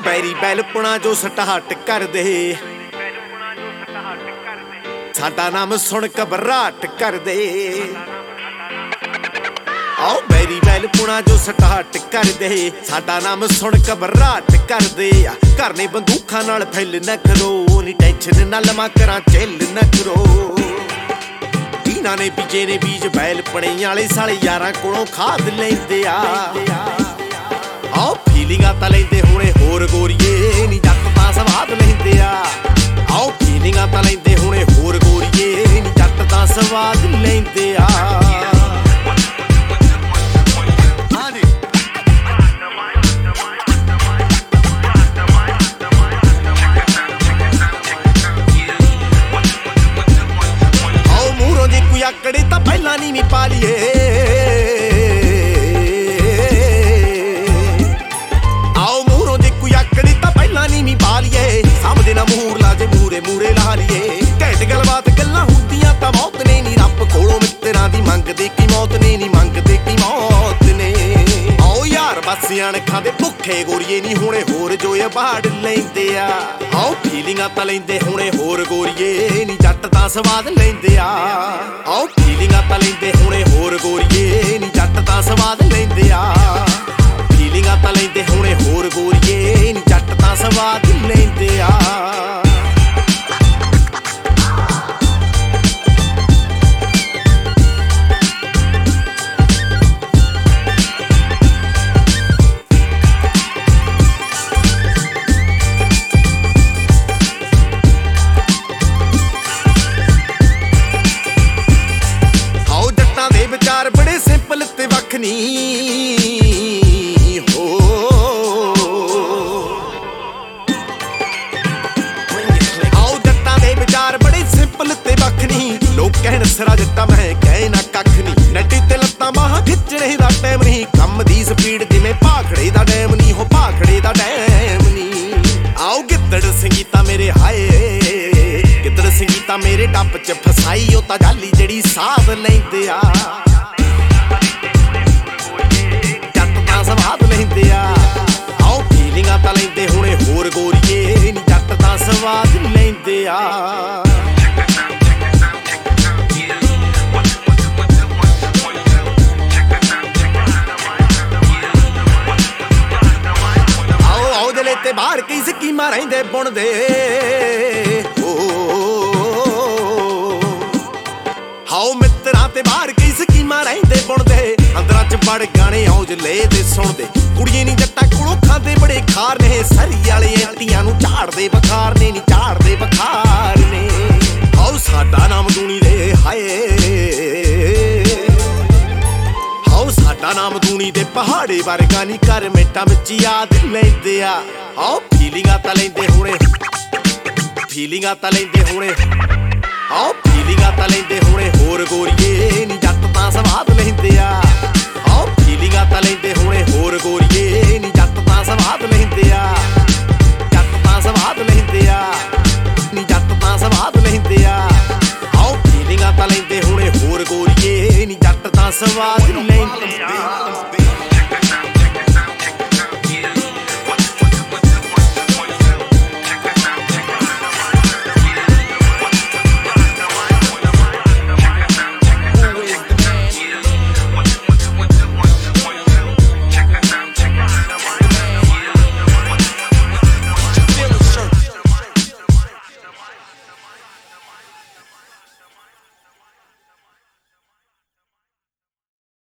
ਪੈਰੀ ਬੈਲਪਣਾ ਜੋ ਸਟਾਰਟ ਕਰ ਦੇ ਸਾਡਾ ਨਾਮ ਸੁਣ ਘਬਰਾਹਟ ਕਰ ਦੇ ਆਓ ਬੈਰੀ ਬੈਲਪਣਾ ਜੋ ਸਟਾਰਟ ਕਰ ਦੇ ਸਾਡਾ ਨਾਮ ਸੁਣ ਘਬਰਾਹਟ ਕਰ ਦੇ ਘਰ ਨੇ ਬੰਦੂਕਾਂ ਨਾਲ ਫੈਲ ਨਾ ਕਰੋ ਨੀ ਟੈਨਸ਼ਨ ਨਾ ਲਵਾਂ ਕਰਾਂ ਚੱਲ ਨਾ ਕਰੋ ਇਹਨਾਂ ਨੇ ਬੀਜੇ ਨੇ ਬੀਜ ਬੈਲਪਣੇ ਵਾਲੇ ਸਾਲੇ ਯਾਰਾਂ ਕੋਲੋਂ ਖਾਦ ਲੈਂਦੇ ਆ ਆਓ ਫੀਲਿੰਗਾਂ ਤਾਂ ਲੈਂਦੇ ਹੁਣੇ ਹੋਰ ਗੋਰੀਏ ਨੀ ਜੱਟ ਤਾਂ ਸਵਾਦ ਲੈਂਦੇ ਆ ਆਓ ਫੀਲਿੰਗਾਂ ਤਾਂ ਲੈਂਦੇ ਹੁਣੇ ਹੋਰ ਗੋਰੀਏ ਨੀ ਜੱਟ ਤਾਂ ਸਵਾਦ ਲੈਂਦੇ ਆ ਆਓ ਮੂਹਰੋਂ ਜੇ ਕੋਈ ਆਕੜੇ ਤਾਂ ਪਹਿਲਾਂ ਨੀ ਪਾ ਲਈਏ ਸਾਹਮਣੇ ਨਾ ਮੂਹਰ ਲਾ ਜੇ ਮੂਰੇ ਲਾ ਲਈਏ ਘੈਂਟ ਗੱਲਬਾਤ ਗੱਲਾਂ ਹੁੰਦੀਆਂ ਤਾਂ ਮੌਤ ਨੇ ਨੀ ਰੱਬ ਕੋਲੋਂ ਮਿੱਤਰਾਂ ਦੀ ਮੰਗਦੇ ਕੀ ਮੌਤ ਨੇ ਨੀ ਮੰਗਦੇ ਕੀ ਮੌਤ ਨੇ ਆਓ ਯਾਰ ਬਸ ਅਣਖਾਂ ਦੇ ਭੁੱਖੇ ਗੋਰੀਏ ਨੀ ਹੁਣੇ ਹੋਰ ਜੋਏ ਬਾੜ ਲੈਂਦੇ ਆ ਆਓ ਫੀਲਿੰਗਾਂ ਤਾਂ ਲੈਂਦੇ ਹੁਣੇ ਹੋਰ ਗੋਰੀਏ ਨੀ ਜੱਟ ਤਾਂ ਸਵਾਦ ਲੈਂਦੇ ਆ ਆਓ ਫੀਲਿੰਗਾਂ ਤਾਂ ਲੈਂਦੇ ਹੁਣੇ ਹੋਰ ਗੋਰੀਏ ਨੀ ਜੱਟ ਤਾਂ ਸਵਾਦ ਲੈਂਦੇ ਆ ਫੀਲਿੰਗਾਂ ਤਾਂ ਲੈਂਦੇ ਹੁਣੇ ਹੋਰ ਗੋਰੀਏ ਨੀ ਜੱਟ ਤਾਂ ਸਵਾਦ ਲੈਂਦੇ ਆ ਆਓ ਜੱਟਾਂ ਦੇ ਵਿਚਾਰ ਬੜੇ ਸਿੰਪਲ ਤੇ ਵੱਖ ਨਹੀਂ ਕਹਿਣ ਸਰਾ ਜੱਟਾ ਮੈਂ ਕਹਿ ਨਾ ਕੱਖ ਨੀ ਨੱਡੀ ਤੇ ਲੱਤਾਂ ਬਾਹਾਂ ਖਿੱਚਣੇ ਦਾ ਟਾਈਮ ਨਹੀਂ ਕੰਮ ਦੀ ਸਪੀਡ ਜਿਵੇਂ ਭਾਖੜੇ ਦਾ ਡੈਮ ਨਹੀਂ ਹੋ ਭਾਖੜੇ ਦਾ ਡੈਮ ਨਹੀਂ ਆਓ ਗਿੱਦੜ ਸੰਗੀਤਾ ਮੇਰੇ ਹਾਏ ਗਿੱਦੜ ਸੰਗੀਤਾ ਮੇਰੇ ਡੱਬ ਚ ਫਸਾਈ ਉਹ ਤਾਂ ਜਾਲੀ ਜਿਹੜੀ ਸਾਧ ਲੈਂਦੇ ਆ ਜੱਟ ਤਾਂ ਸਵਾਦ ਲੈਂਦੇ ਆ ਆਓ ਫੀਲਿੰਗਾਂ ਤਾਂ ਲੈਂਦੇ ਹੁਣੇ ਹੋਰ ਗੋਰੀਏ ਨੀ ਜੱਟ ਤਾਂ ਸਵਾਦ ਲੈਂਦੇ ਆ ਤੇ ਬਾਹਰ ਕਈ ਸਕੀਮਾਂ ਰਹਿੰਦੇ ਬੁਣਦੇ ਹਾਓ ਮਿੱਤਰਾਂ ਤੇ ਬਾਹਰ ਕਈ ਸਕੀਮਾਂ ਰਹਿੰਦੇ ਬੁਣਦੇ ਅੰਦਰਾਂ ਚ ਬੜ ਗਾਣੇ ਔਜਲੇ ਦੇ ਸੁਣਦੇ ਕੁੜੀਏ ਨੀ ਜੱਟਾਂ ਕੋਲੋਂ ਖਾਂਦੇ ਬੜੇ ਖਾਰ ਨੇ ਸਰੀ ਵਾਲੇ ਐਂਟੀਆਂ ਨੂੰ ਝਾੜਦੇ ਬਖਾਰ ਨੇ ਨੀ ਝਾੜਦੇ ਬਖਾਰ ਨੇ ਹਾਓ ਸਾਡਾ ਨਾਮ ਦੂਣੀ ਦੇ ਹਾਏ ਸਾਡਾ ਨਾਮ ਦੂਣੀ ਦੇ ਪਹਾੜੇ ਵਰਗਾ ਨੀ ਕਰ ਮਿੰਟਾਂ ਵਿੱਚ ਯਾਦ ਲੈਂਦੇ ਆ ਆਓ ਫੀਲਿੰਗਾਂ ਤਾਂ ਲੈਂਦੇ ਹੁਣੇ ਫੀਲਿੰਗਾਂ ਤਾਂ ਲੈਂਦੇ ਹੁਣੇ ਆਓ ਫੀਲਿੰਗਾਂ ਤਾਂ ਲੈਂਦੇ ਹੁਣੇ ਹੋਰ ਗੋਰੀਏ ਨੀ ਜੱਟ ਤਾਂ ਸਵਾਦ ਲੈਂਦੇ ਆ ਆਓ ਫੀਲਿੰਗਾਂ ਤਾਂ ਲੈਂਦੇ ਹੁਣੇ ਹੋਰ ਗੋਰੀਏ ਨੀ ਜੱਟ ਤਾਂ ਸਵਾਦ ਲੈਂਦੇ ਆ ਜੱਟ ਤਾਂ ਸਵਾਦ ਲੈਂਦੇ ਆ ਨੀ ਜੱਟ ਤਾਂ ਸਵਾਦ ਲੈਂਦੇ ਆ ਆਓ ਫੀਲਿੰਗਾਂ ਤਾਂ ਲੈਂਦੇ ਹੁਣੇ ਹੋਰ ਗੋਰੀਏ ਨੀ ਜੱਟ ਤਾਂ ਸਵਾਦ ਲੈਂਦੇ